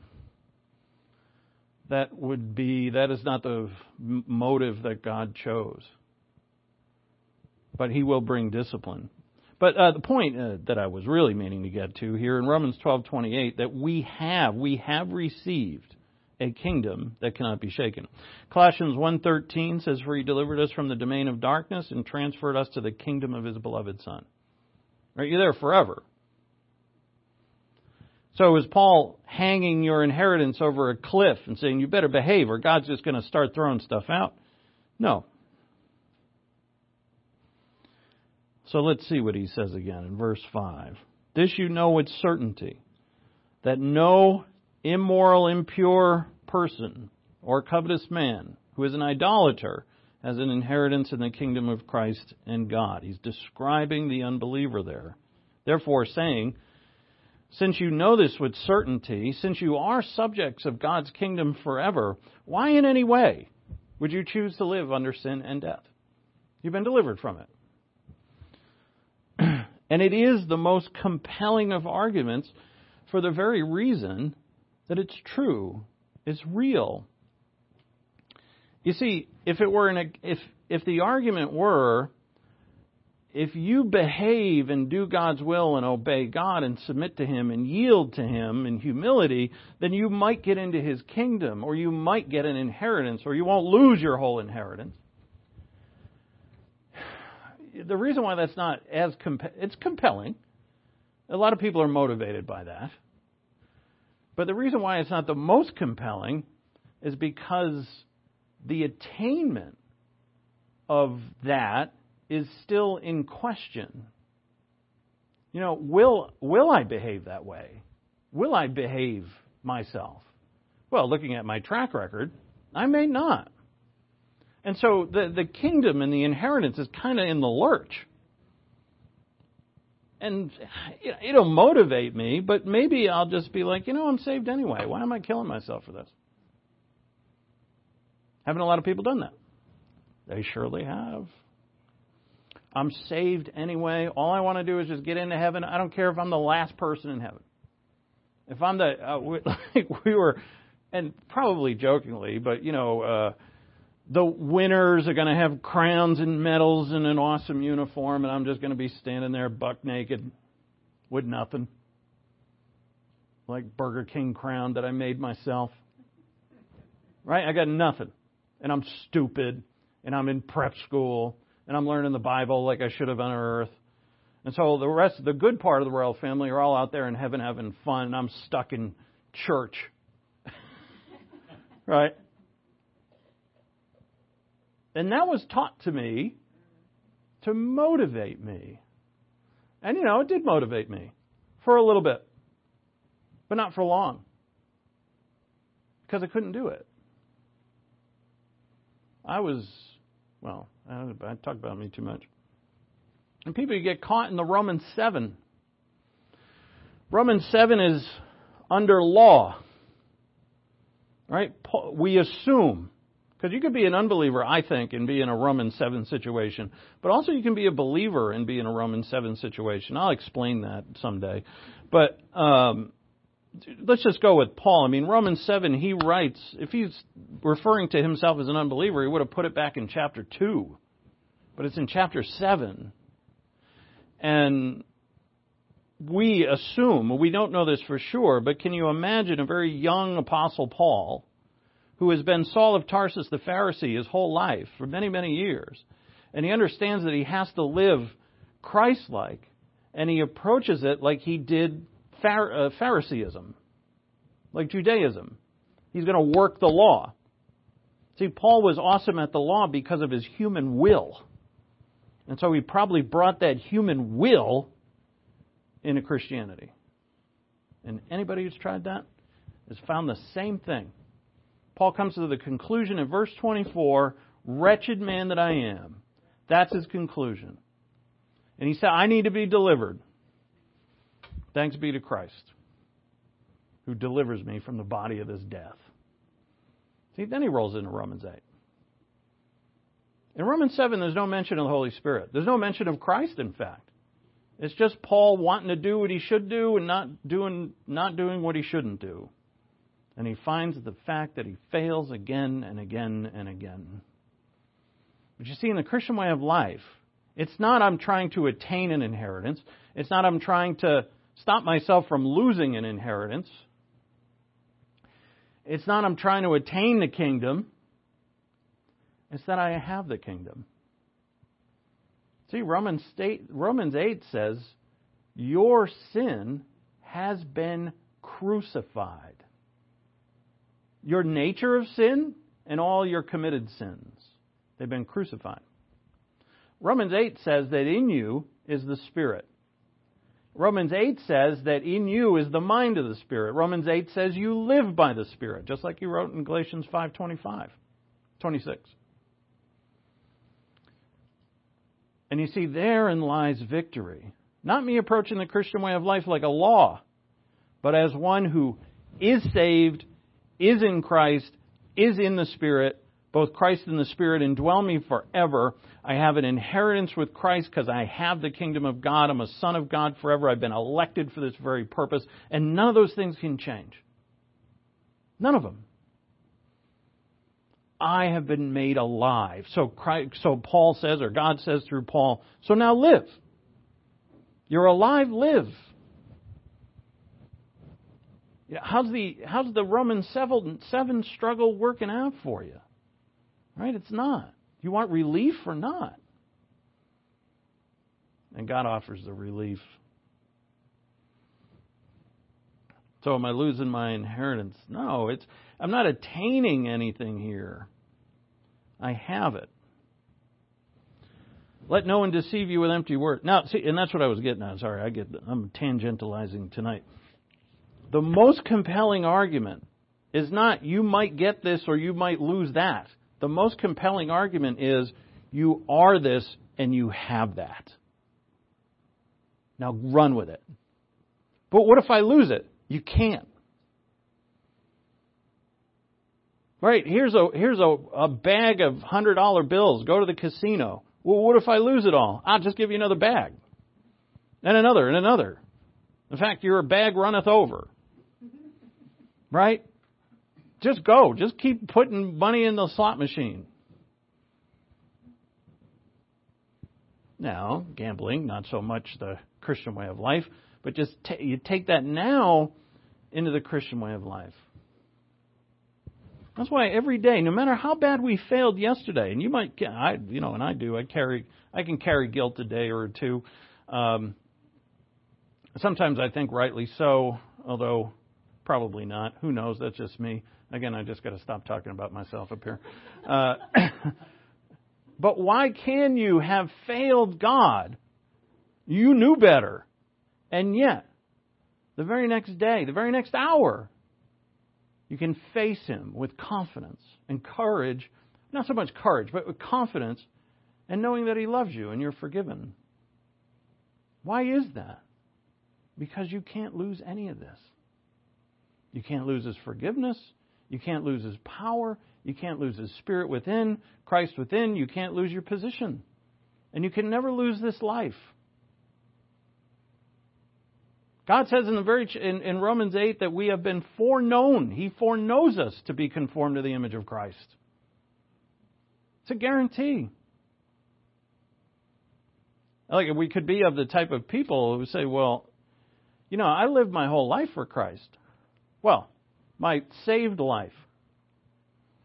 S2: that would be, that is not the motive that God chose. But He will bring discipline. But uh, the point uh, that I was really meaning to get to here in Romans twelve twenty-eight, that we have, we have received a kingdom that cannot be shaken. Colossians one thirteen says, "For He delivered us from the domain of darkness and transferred us to the kingdom of His beloved Son." Right? You're there forever. So is Paul hanging your inheritance over a cliff and saying, you better behave or God's just going to start throwing stuff out? No. So let's see what he says again in verse five. "This you know with certainty, that no immoral, impure person or covetous man who is an idolater has an inheritance in the kingdom of Christ and God." He's describing the unbeliever there. Therefore saying, since you know this with certainty, since you are subjects of God's kingdom forever, why in any way would you choose to live under sin and death? You've been delivered from it. And it is the most compelling of arguments for the very reason that it's true, it's real. You see, if it were in a, if if the argument were, if you behave and do God's will and obey God and submit to Him and yield to Him in humility, then you might get into His kingdom, or you might get an inheritance, or you won't lose your whole inheritance. The reason why that's not as comp- it's compelling. A lot of people are motivated by that. But the reason why it's not the most compelling is because the attainment of that is still in question. You know, will will I behave that way? Will I behave myself? Well, looking at my track record, I may not. And so the, the kingdom and the inheritance is kind of in the lurch. And it'll motivate me, but maybe I'll just be like, you know, I'm saved anyway. Why am I killing myself for this? Haven't a lot of people done that? They surely have. I'm saved anyway. All I want to do is just get into heaven. I don't care if I'm the last person in heaven. If I'm the, uh, we, like we were, and probably jokingly, but you know, uh, the winners are going to have crowns and medals and an awesome uniform, and I'm just going to be standing there buck naked with nothing. Like Burger King crown that I made myself. Right? I got nothing. And I'm stupid. And I'm in prep school. And I'm learning the Bible like I should have on earth. And so the rest, the good part of the royal family are all out there in heaven having fun. And I'm stuck in church. Right? And that was taught to me to motivate me. And, you know, it did motivate me for a little bit. But not for long. Because I couldn't do it. I was, well, I, I talk about me too much. And people get caught in the Romans seven. Romans seven is under law. Right? We assume. Because you could be an unbeliever, I think, and be in a Romans seven situation. But also you can be a believer and be in a Romans seven situation. I'll explain that someday. But um, let's just go with Paul. I mean, Romans seven, he writes, if he's referring to himself as an unbeliever, he would have put it back in chapter two. But it's in chapter seven. And we assume, we don't know this for sure, but can you imagine a very young Apostle Paul who has been Saul of Tarsus the Pharisee his whole life for many, many years. And he understands that he has to live Christ-like. And he approaches it like he did Phariseeism, like Judaism. He's going to work the law. See, Paul was awesome at the law because of his human will. And so he probably brought that human will into Christianity. And anybody who's tried that has found the same thing. Paul comes to the conclusion in verse twenty-four, wretched man that I am. That's his conclusion. And he said, I need to be delivered. Thanks be to Christ, who delivers me from the body of this death. See, then he rolls into Romans eight. In Romans seven, there's no mention of the Holy Spirit. There's no mention of Christ, in fact. It's just Paul wanting to do what he should do and not doing, not doing what he shouldn't do. And he finds the fact that he fails again and again and again. But you see, in the Christian way of life, it's not I'm trying to attain an inheritance. It's not I'm trying to stop myself from losing an inheritance. It's not I'm trying to attain the kingdom. It's that I have the kingdom. See, Romans eight says, your sin has been crucified. Your nature of sin and all your committed sins, they've been crucified. Romans eight says that in you is the Spirit. Romans eight says that in you is the mind of the Spirit. Romans eight says you live by the Spirit, just like he wrote in Galatians five twenty-five, twenty-six. And you see, therein lies victory. Not me approaching the Christian way of life like a law, but as one who is saved, is in Christ, is in the Spirit. Both Christ and the Spirit indwell me forever. I have an inheritance with Christ because I have the kingdom of God. I'm a son of God forever. I've been elected for this very purpose. And none of those things can change. None of them. I have been made alive. So Christ, so Paul says, or God says through Paul, so now live. You're alive, live. How's the, how's the Romans seven struggle working out for you? Right? It's not. You want relief or not? And God offers the relief. So am I losing my inheritance? No, it's I'm not attaining anything here. I have it. Let no one deceive you with empty words. Now, see, and that's what I was getting at. Sorry, I get I'm tangentializing tonight. The most compelling argument is not you might get this or you might lose that. The most compelling argument is you are this and you have that. Now run with it. But what if I lose it? You can't. Right, here's a here's a, a bag of one hundred dollar bills. Go to the casino. Well, what if I lose it all? I'll just give you another bag. And another and another. In fact, your bag runneth over. Right? Just go. Just keep putting money in the slot machine. Now, gambling, not so much the Christian way of life, but just t- you take that now into the Christian way of life. That's why every day, no matter how bad we failed yesterday, and you might, I, you know, and I do, I carry, I can carry guilt a day or two. Um, sometimes I think rightly so, although probably not. Who knows? That's just me. Again, I just got to stop talking about myself up here. Uh, but why can you have failed God? You knew better. And yet, the very next day, the very next hour, you can face Him with confidence and courage. Not so much courage, but with confidence and knowing that He loves you and you're forgiven. Why is that? Because you can't lose any of this. You can't lose His forgiveness. You can't lose His power. You can't lose His Spirit within, Christ within. You can't lose your position. And you can never lose this life. God says in the very in, in Romans eight that we have been foreknown. He foreknows us to be conformed to the image of Christ. It's a guarantee. Like we could be of the type of people who say, well, you know, I lived my whole life for Christ. Well, my saved life.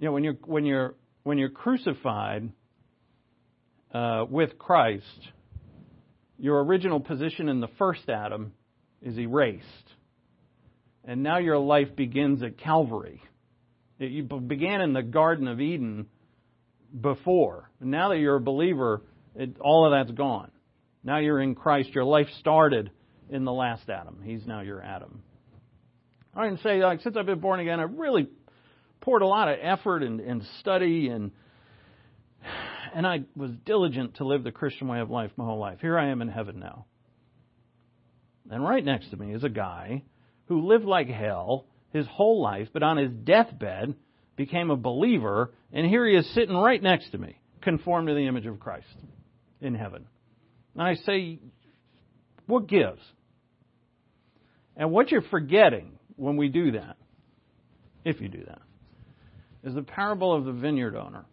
S2: You know, when you're when you're when you're crucified uh, with Christ, your original position in the first Adam is erased, and now your life begins at Calvary. You began in the Garden of Eden before, and now that you're a believer, it, all of that's gone. Now you're in Christ. Your life started in the last Adam. He's now your Adam. I can say, like, since I've been born again, I've really poured a lot of effort and, and study, and and I was diligent to live the Christian way of life my whole life. Here I am in heaven now. And right next to me is a guy who lived like hell his whole life, but on his deathbed became a believer, and here he is sitting right next to me, conformed to the image of Christ in heaven. And I say, what gives? And what you're forgetting when we do that, if you do that, is the parable of the vineyard owner.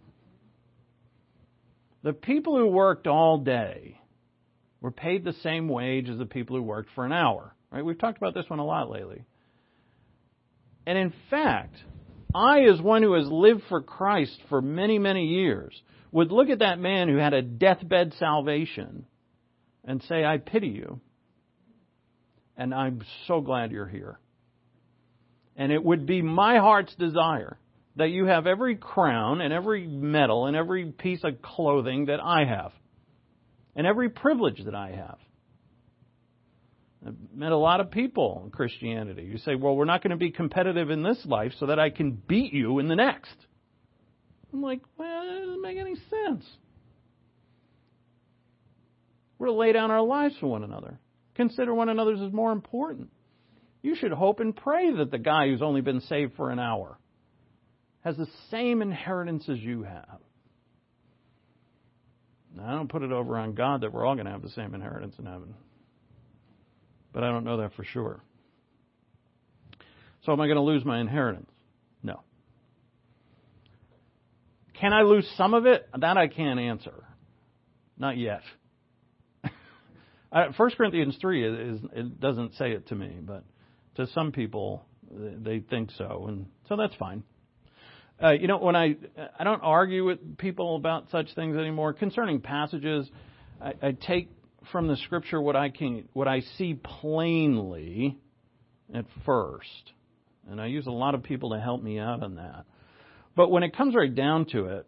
S2: The people who worked all day were paid the same wage as the people who worked for an hour. Right? We've talked about this one a lot lately. And in fact, I, as one who has lived for Christ for many, many years, would look at that man who had a deathbed salvation and say, I pity you, and I'm so glad you're here. And it would be my heart's desire that you have every crown and every medal and every piece of clothing that I have, and every privilege that I have. I've met a lot of people in Christianity. You say, well, we're not going to be competitive in this life so that I can beat you in the next. I'm like, well, that doesn't make any sense. We're to lay down our lives for one another. Consider one another's as more important. You should hope and pray that the guy who's only been saved for an hour has the same inheritance as you have. Now, I don't put it over on God that we're all going to have the same inheritance in heaven. But I don't know that for sure. So am I going to lose my inheritance? No. Can I lose some of it? That I can't answer. Not yet. First Corinthians three is, it doesn't say it to me, but to some people they think so, and so that's fine. Uh, you know, when I I don't argue with people about such things anymore concerning passages. I, I take from the Scripture what I can, what I see plainly at first, and I use a lot of people to help me out on that. But when it comes right down to it,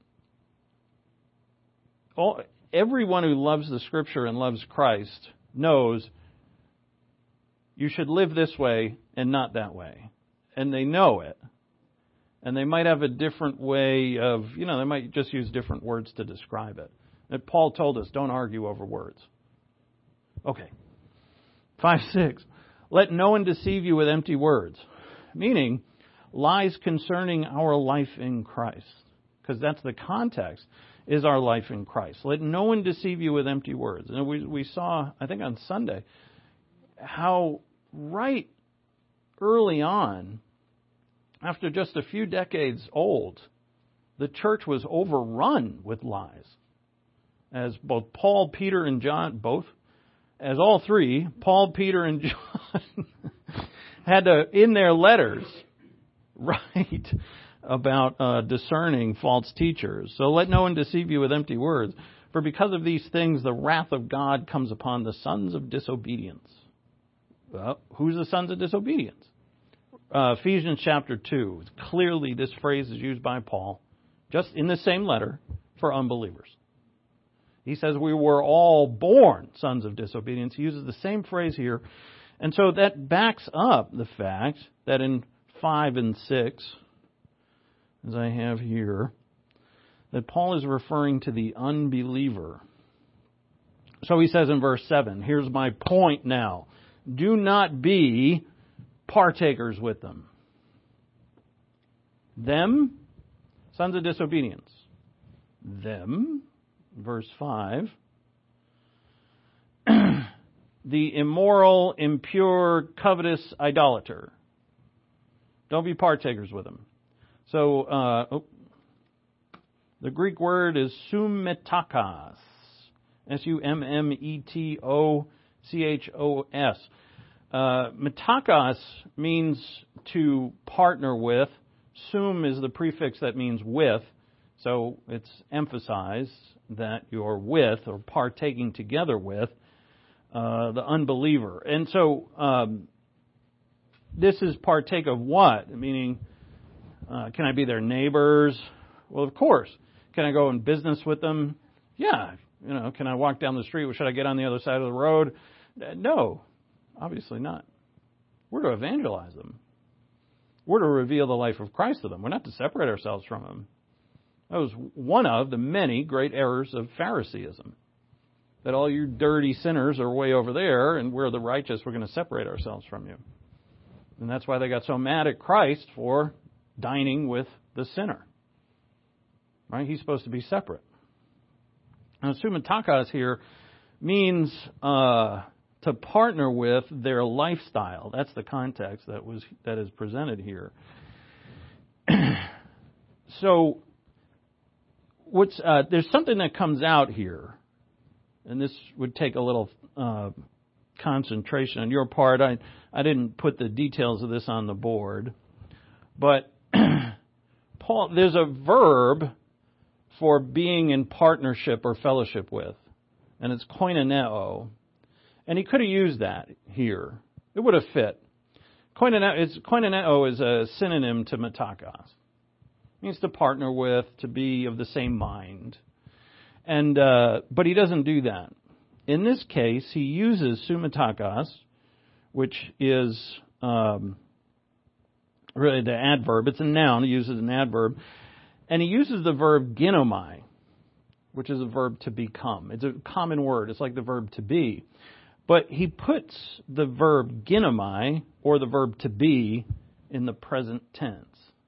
S2: all, everyone who loves the Scripture and loves Christ knows you should live this way and not that way, and they know it. And they might have a different way of, you know, they might just use different words to describe it. And Paul told us, don't argue over words. Okay. five six. Let no one deceive you with empty words. Meaning, lies concerning our life in Christ. Because that's the context, is our life in Christ. Let no one deceive you with empty words. And we, we saw, I think on Sunday, how right early on, after just a few decades old, the church was overrun with lies. As both Paul, Peter, and John, both, as all three, Paul, Peter, and John, had to, in their letters, write about uh, discerning false teachers. So let no one deceive you with empty words. For because of these things, the wrath of God comes upon the sons of disobedience. Well, who's the sons of disobedience? Uh, Ephesians chapter two. Clearly, this phrase is used by Paul, just in the same letter, for unbelievers. He says we were all born sons of disobedience. He uses the same phrase here. And so that backs up the fact that in five and six, as I have here, that Paul is referring to the unbeliever. So he says in verse seven, here's my point now. Do not be partakers with them. Them, sons of disobedience. Them, verse five, the immoral, impure, covetous idolater. Don't be partakers with them. So, uh, oh, the Greek word is summetakos. S U M M E T O C H O S. Uh, metakos means to partner with, Sum is the prefix that means with, so it's emphasized that you're with or partaking together with uh, the unbeliever. And so um, this is partake of what? Meaning, uh, can I be their neighbors? Well, of course. Can I go in business with them? Yeah. You know, can I walk down the street? Should I get on the other side of the road? No, obviously not. We're to evangelize them. We're to reveal the life of Christ to them. We're not to separate ourselves from them. That was one of the many great errors of Phariseeism. That all you dirty sinners are way over there, and we're the righteous, we're going to separate ourselves from you. And that's why they got so mad at Christ for dining with the sinner. Right? He's supposed to be separate. Now, sumatakos here means uh, to partner with their lifestyle. That's the context that was that is presented here. So, what's uh, there's something that comes out here, and this would take a little uh, concentration on your part. I I didn't put the details of this on the board, but Paul, there's a verb for being in partnership or fellowship with, and it's koinoneo. And he could have used that here. It would have fit. Koinoneo is, koinoneo is a synonym to matakos. It means to partner with, to be of the same mind. And uh, but he doesn't do that. In this case, he uses sumatakos, which is um, really the adverb. It's a noun. He uses an adverb. And he uses the verb ginomai, which is a verb to become. It's a common word. It's like the verb to be. But he puts the verb ginomai, or the verb to be, in the present tense.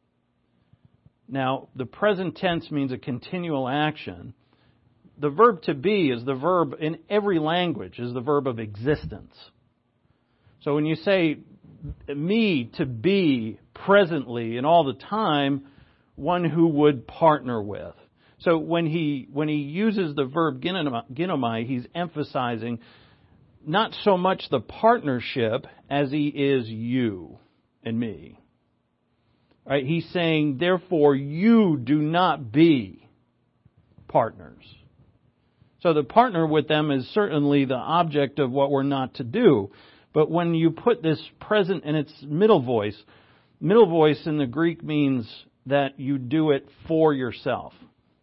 S2: Now, the present tense means a continual action. The verb to be is the verb in every language, is the verb of existence. So when you say me to be presently and all the time, one who would partner with. So when he when he uses the verb ginomai, he's emphasizing not so much the partnership as he is you and me. Right? He's saying, therefore, you do not be partners. So the partner with them is certainly the object of what we're not to do. But when you put this present in its middle voice, middle voice in the Greek means that you do it for yourself.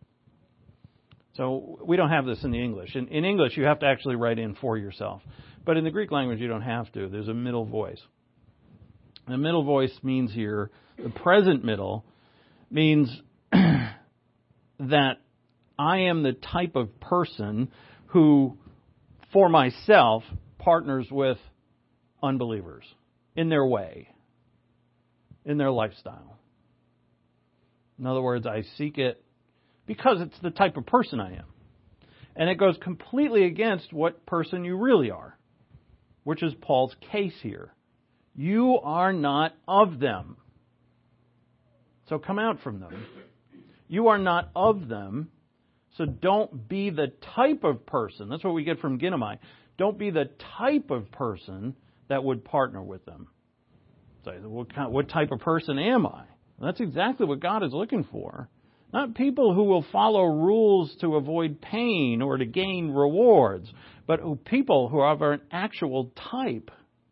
S2: So we don't have this in the English. In, in English, you have to actually write in for yourself. But in the Greek language, you don't have to. There's a middle voice. The middle voice means here, the present middle, means that I am the type of person who, for myself, partners with unbelievers in their way, in their lifestyle. In other words, I seek it because it's the type of person I am. And it goes completely against what person you really are, which is Paul's case here. You are not of them. So come out from them. You are not of them, so don't be the type of person. That's what we get from ginomai. Don't be the type of person that would partner with them. So what, kind, what type of person am I? That's exactly what God is looking for. Not people who will follow rules to avoid pain or to gain rewards, but people who have an actual type.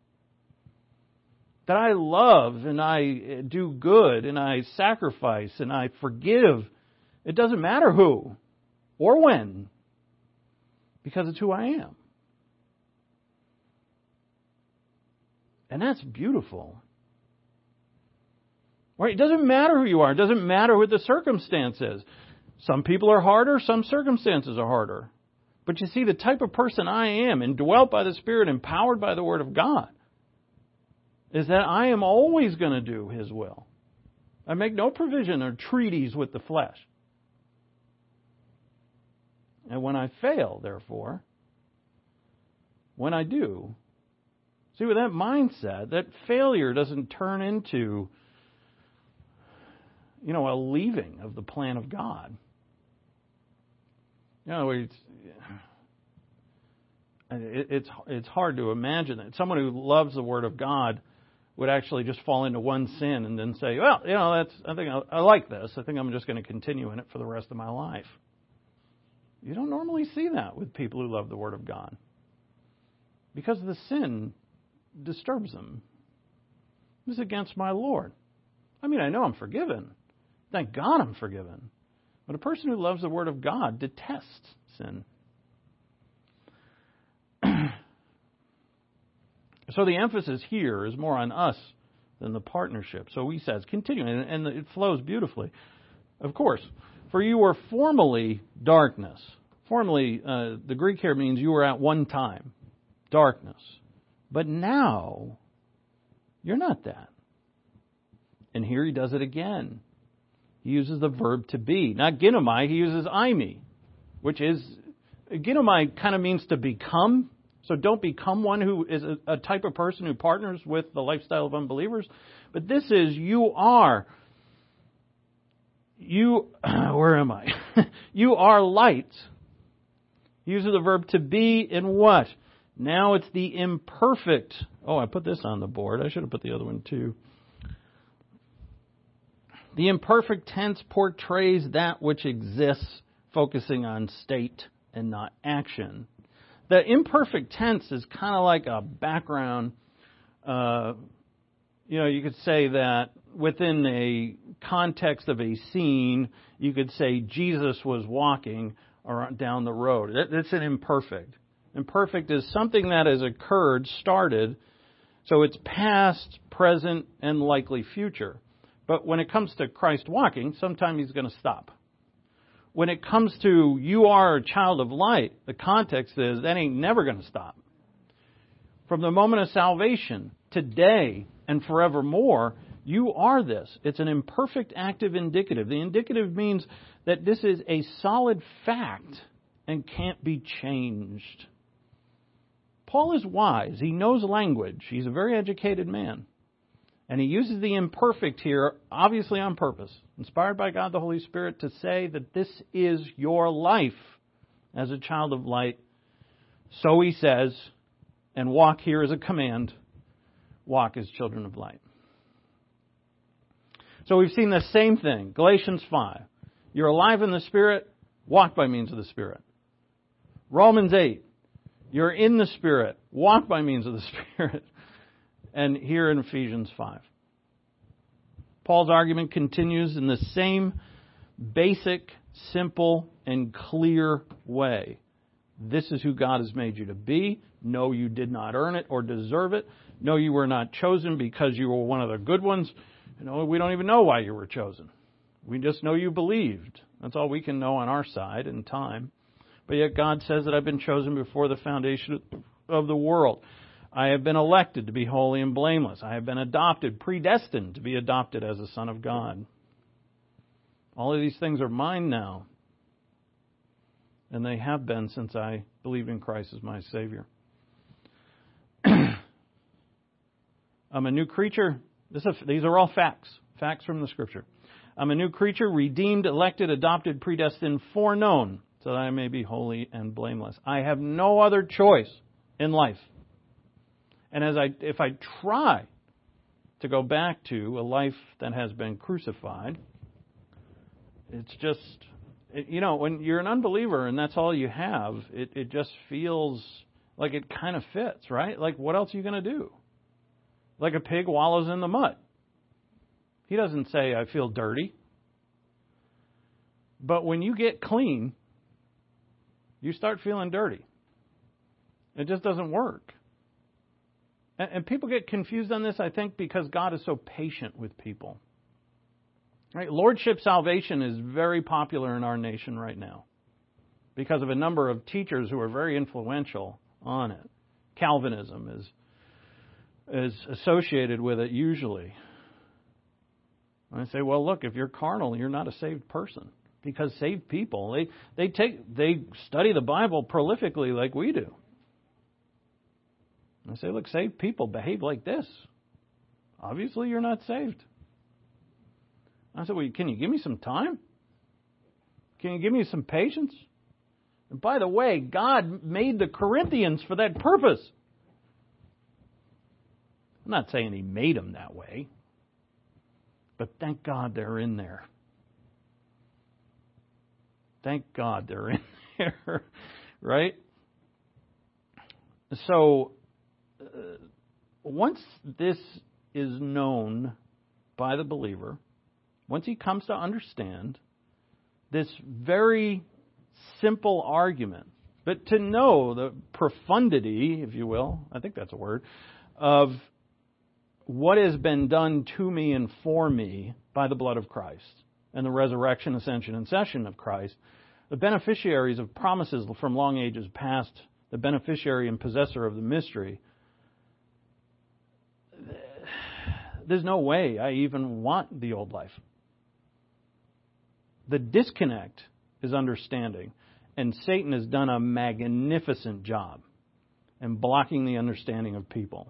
S2: That I love and I do good and I sacrifice and I forgive. It doesn't matter who or when, because it's who I am. And that's beautiful. Right? It doesn't matter who you are. It doesn't matter what the circumstance is. Some people are harder. Some circumstances are harder. But you see, the type of person I am, indwelt by the Spirit, empowered by the Word of God, is that I am always going to do His will. I make no provision or treaties with the flesh. And when I fail, therefore, when I do, see, with that mindset, that failure doesn't turn into, you know, a leaving of the plan of God. You know, it's, it's, it's hard to imagine that. Someone who loves the Word of God would actually just fall into one sin and then say, well, you know, that's I think I, I like this. I think I'm just going to continue in it for the rest of my life. You don't normally see that with people who love the Word of God, because the sin disturbs them. This is against my Lord. I mean, I know I'm forgiven. Thank God I'm forgiven. But a person who loves the Word of God detests sin. So the emphasis here is more on us than the partnership. So he says, continuing, and it flows beautifully. Of course, for you were formerly darkness. Formerly, uh, the Greek here means you were at one time darkness. But now, you're not that. And here he does it again. He uses the verb to be. Not ginomai, he uses eimi, which is, ginomai kind of means to become. So don't become one who is a, a type of person who partners with the lifestyle of unbelievers. But this is, you are, you, where am I? You are light. He uses the verb to be in what? Now it's the imperfect. Oh, I put this on the board. I should have put the other one too. The imperfect tense portrays that which exists, focusing on state and not action. The imperfect tense is kind of like a background. Uh, you know, you could say that within a context of a scene, you could say Jesus was walking around, down the road. That, that's an imperfect. Imperfect is something that has occurred, started, so it's past, present, and likely future. But when it comes to Christ walking, sometime he's going to stop. When it comes to you are a child of light, the context is that ain't never going to stop. From the moment of salvation, today and forevermore, you are this. It's an imperfect active indicative. The indicative means that this is a solid fact and can't be changed. Paul is wise. He knows language. He's a very educated man. And he uses the imperfect here, obviously on purpose, inspired by God the Holy Spirit, to say that this is your life as a child of light. So he says, and walk here is a command, walk as children of light. So we've seen the same thing. Galatians five. You're alive in the Spirit, walk by means of the Spirit. Romans eight. You're in the Spirit, walk by means of the Spirit. And here in Ephesians five. Paul's argument continues in the same basic, simple, and clear way. This is who God has made you to be. No, you did not earn it or deserve it. No, you were not chosen because you were one of the good ones. You know, we don't even know why you were chosen. We just know you believed. That's all we can know on our side in time. But yet God says that I've been chosen before the foundation of the world. I have been elected to be holy and blameless. I have been adopted, predestined to be adopted as a son of God. All of these things are mine now. And they have been since I believe in Christ as my Savior. I'm a new creature. This is, these are all facts. Facts from the Scripture. I'm a new creature, redeemed, elected, adopted, predestined, foreknown, so that I may be holy and blameless. I have no other choice in life. And as I, if I try to go back to a life that has been crucified, it's just, it, you know, when you're an unbeliever and that's all you have, it, it just feels like it kind of fits, right? Like, what else are you going to do? Like a pig wallows in the mud. He doesn't say, I feel dirty. But when you get clean, you start feeling dirty. It just doesn't work. And people get confused on this, I think, because God is so patient with people. Right? Lordship salvation is very popular in our nation right now because of a number of teachers who are very influential on it. Calvinism is is associated with it usually. And I say, well, look, if you're carnal, you're not a saved person. Because saved people, they, they take they study the Bible prolifically like we do. I say, look, saved people behave like this. Obviously, you're not saved. I said, well, can you give me some time? Can you give me some patience? And by the way, God made the Corinthians for that purpose. I'm not saying He made them that way, but thank God they're in there. Thank God they're in there, right? So, uh, once this is known by the believer, once he comes to understand this very simple argument, but to know the profundity, if you will, I think that's a word, of what has been done to me and for me by the blood of Christ and the resurrection, ascension, and session of Christ, the beneficiaries of promises from long ages past, the beneficiary and possessor of the mystery, there's no way I even want the old life. The disconnect is understanding, and Satan has done a magnificent job in blocking the understanding of people.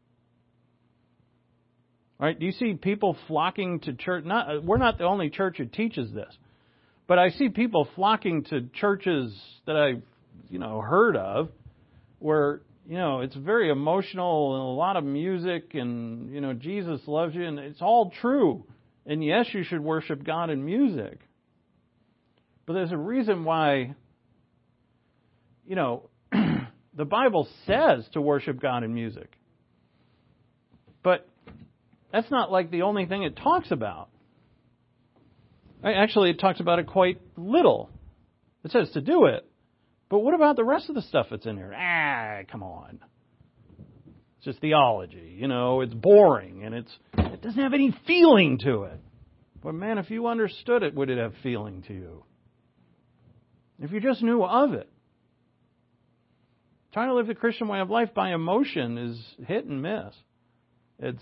S2: Right? Do you see people flocking to church? Not, we're not the only church that teaches this, but I see people flocking to churches that I've, you know, heard of, where, you know, it's very emotional and a lot of music and, you know, Jesus loves you, and it's all true. And yes, you should worship God in music. But there's a reason why, you know, the Bible says to worship God in music. But that's not like the only thing it talks about. Actually, it talks about it quite little. It says to do it. But what about the rest of the stuff that's in here? Ah, come on. It's just theology, you know, it's boring and it's it doesn't have any feeling to it. But man, if you understood it, would it have feeling to you? If you just knew of it. Trying to live the Christian way of life by emotion is hit and miss. It's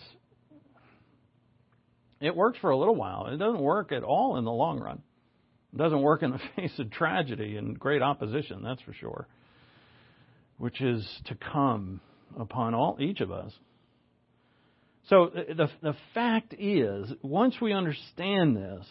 S2: It works for a little while. It doesn't work at all in the long run. It doesn't work in the face of tragedy and great opposition, that's for sure, which is to come upon all each of us. So the the fact is, once we understand this,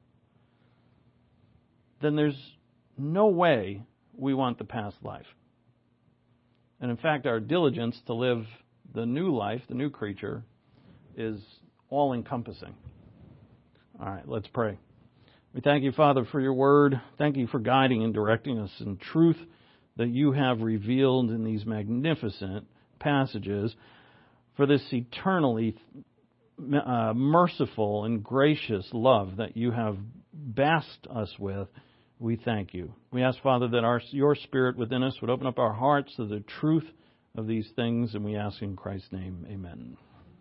S2: then there's no way we want the past life. And in fact, our diligence to live the new life, the new creature, is all-encompassing. All right, let's pray. We thank you, Father, for your word. Thank you for guiding and directing us in truth that you have revealed in these magnificent passages, for this eternally uh, merciful and gracious love that you have basked us with. We thank you. We ask, Father, that our your Spirit within us would open up our hearts to the truth of these things, and we ask in Christ's name, amen.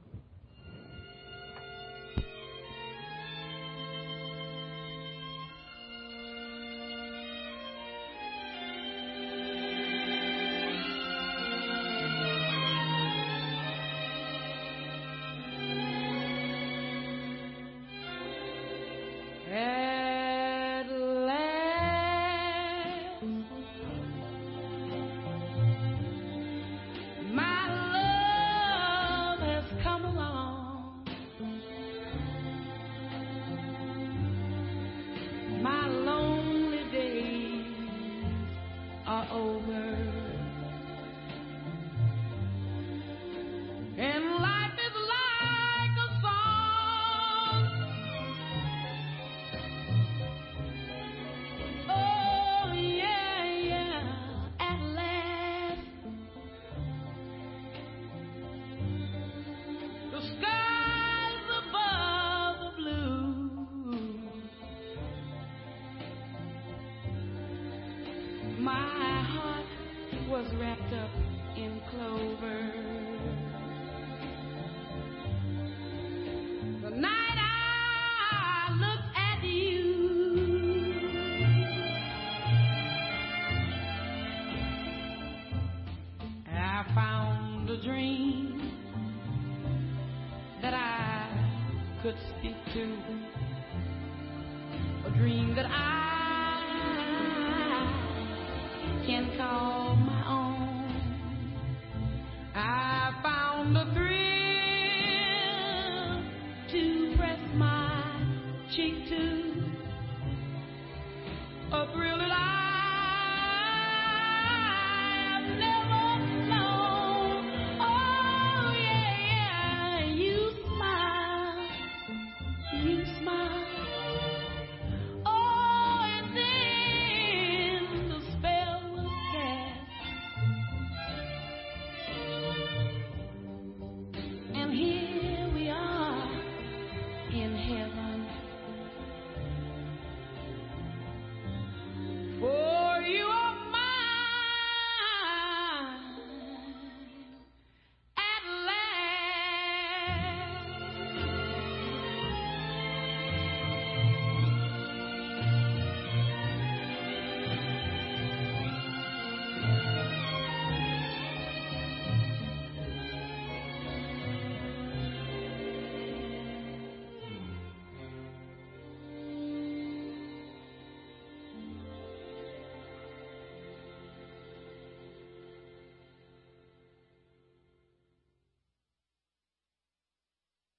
S3: My heart was wrapped up in clover. The night I looked at you, I found a dream that I could speak to, a dream that I